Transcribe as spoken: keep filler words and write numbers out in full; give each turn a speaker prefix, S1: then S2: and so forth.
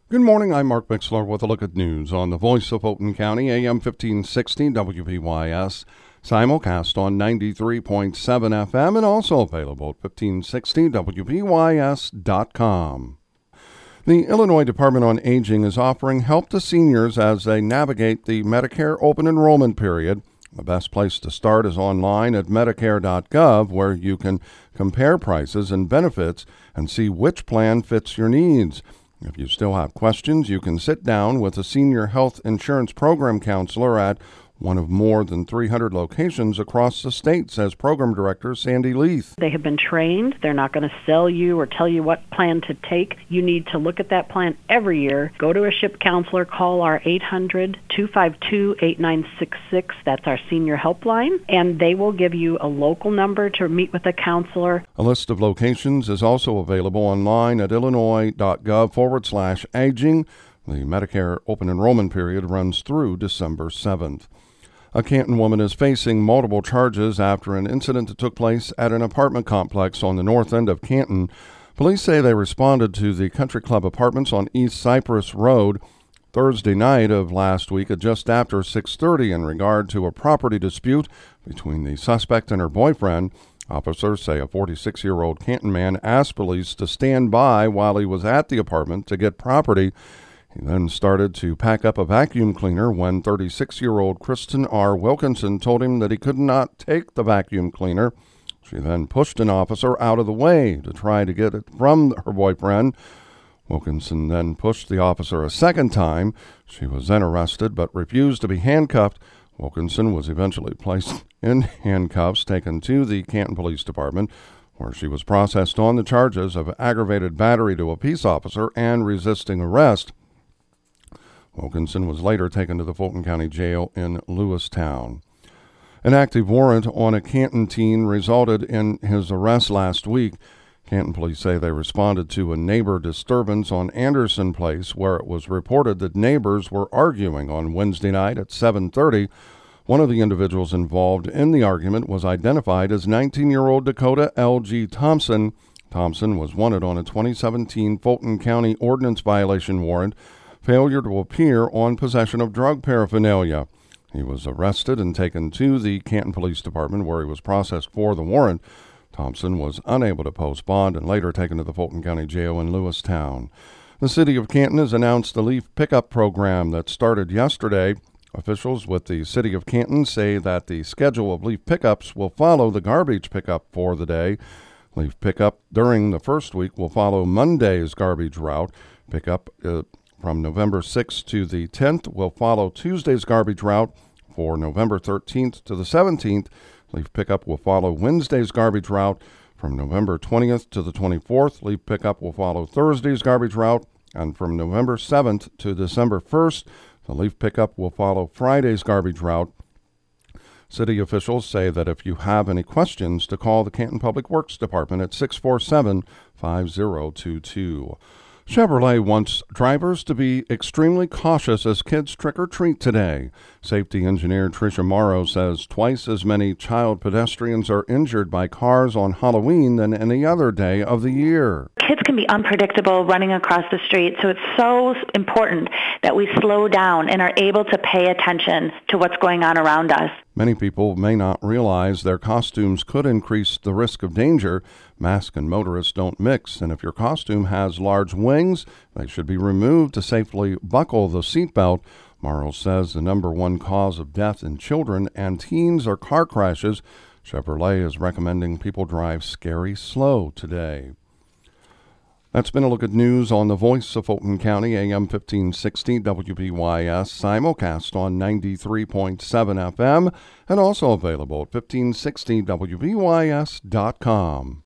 S1: Good morning, I'm Mark Mixler with a look at news on the Voice of Fulton County, A M fifteen sixty W B Y S, simulcast on ninety-three point seven F M and also available at fifteen sixty W B Y S dot com. The Illinois Department on Aging is offering help to seniors as they navigate the Medicare open enrollment period. The best place to start is online at medicare dot gov, where you can compare prices and benefits and see which plan fits your needs. If you still have questions, you can sit down with a senior health insurance program counselor at one of more than three hundred locations across the state, says Program Director Sandy Leith.
S2: They have been trained. They're not going to sell you or tell you what plan to take. You need to look at that plan every year. Go to a S H I P counselor, call our eight hundred, two five two, eight nine six six. That's our senior helpline, and they will give you a local number to meet with a counselor.
S1: A list of locations is also available online at illinois.gov forward slash aging. The Medicare open enrollment period runs through December seventh. A Canton woman is facing multiple charges after an incident that took place at an apartment complex on the north end of Canton. Police say they responded to the Country Club Apartments on East Cypress Road Thursday night of last week at just after six thirty in regard to a property dispute between the suspect and her boyfriend. Officers say a forty-six-year-old Canton man asked police to stand by while he was at the apartment to get property. He then started to pack up a vacuum cleaner when thirty-six-year-old Kristen R. Wilkinson told him that he could not take the vacuum cleaner. She then pushed an officer out of the way to try to get it from her boyfriend. Wilkinson then pushed the officer a second time. She was then arrested but refused to be handcuffed. Wilkinson was eventually placed in handcuffs, taken to the Canton Police Department, where she was processed on the charges of aggravated battery to a peace officer and resisting arrest. Wilkinson was later taken to the Fulton County Jail in Lewistown. An active warrant on a Canton teen resulted in his arrest last week. Canton police say they responded to a neighbor disturbance on Anderson Place, where it was reported that neighbors were arguing on Wednesday night at seven thirty. One of the individuals involved in the argument was identified as nineteen-year-old Dakota L G. Thompson. Thompson was wanted on a twenty seventeen Fulton County ordinance violation warrant, failure to appear on possession of drug paraphernalia. He was arrested and taken to the Canton Police Department, where he was processed for the warrant. Thompson was unable to post bond and later taken to the Fulton County Jail in Lewistown. The city of Canton has announced the leaf pickup program that started yesterday. Officials with the city of Canton say that the schedule of leaf pickups will follow the garbage pickup for the day. Leaf pickup during the first week will follow Monday's garbage route. Pickup uh, from November sixth to the tenth will follow Tuesday's garbage route. For November thirteenth to the seventeenth, leaf pickup will follow Wednesday's garbage route. From November twentieth to the twenty-fourth, leaf pickup will follow Thursday's garbage route. And from November seventh to December first, the leaf pickup will follow Friday's garbage route. City officials say that if you have any questions, to call the Canton Public Works Department at six four seven, five zero two two. Chevrolet wants drivers to be extremely cautious as kids trick-or-treat today. Safety engineer Tricia Morrow says twice as many child pedestrians are injured by cars on Halloween than any other day of the year.
S3: Kids can be unpredictable running across the street, so it's so important that we slow down and are able to pay attention to what's going on around us.
S1: Many people may not realize their costumes could increase the risk of danger. Mask and motorists don't mix, and if your costume has large wings, they should be removed to safely buckle the seatbelt. Morrow says the number one cause of death in children and teens are car crashes. Chevrolet is recommending people drive scary slow today. That's been a look at news on the Voice of Fulton County, A M fifteen sixty W B Y S, simulcast on ninety-three point seven F M, and also available at fifteen sixty W B Y S dot com.